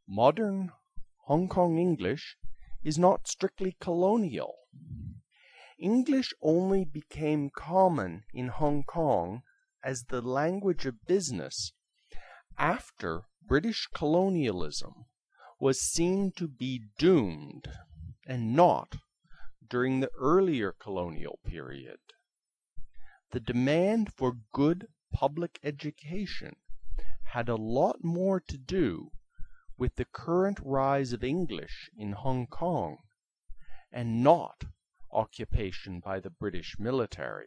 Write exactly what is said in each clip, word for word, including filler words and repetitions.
Modern Hong Kong English is not strictly colonial. English only became common in Hong Kong as the language of business after British colonialism was seen to be doomed, and not during the earlier colonial period. The demand for good public education had a lot more to do with the current rise of English in Hong Kong, and not occupation by the British military.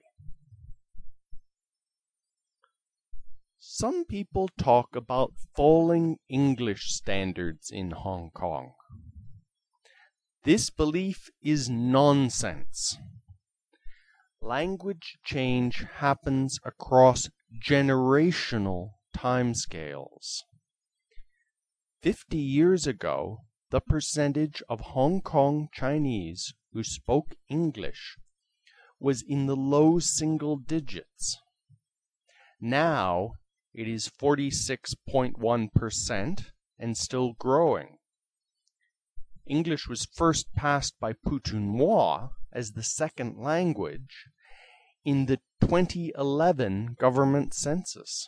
Some people talk about falling English standards in Hong Kong. This belief is nonsense. Language change happens across generational timescales. Fifty years ago, the percentage of Hong Kong Chinese who spoke English was in the low single digits. Now it is forty-six point one percent and still growing. English was first passed by Putonghua as the second language in the twenty eleven government census.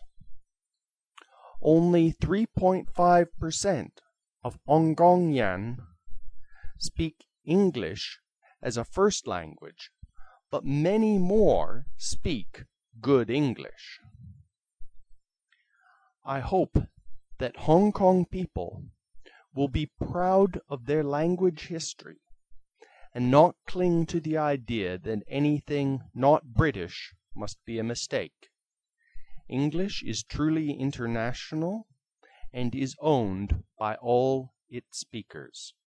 Only three point five percent of Hongkongian speak English as a first language, but many more speak good English. I hope that Hong Kong people will be proud of their language history and not cling to the idea that anything not British must be a mistake. English is truly international and is owned by all its speakers.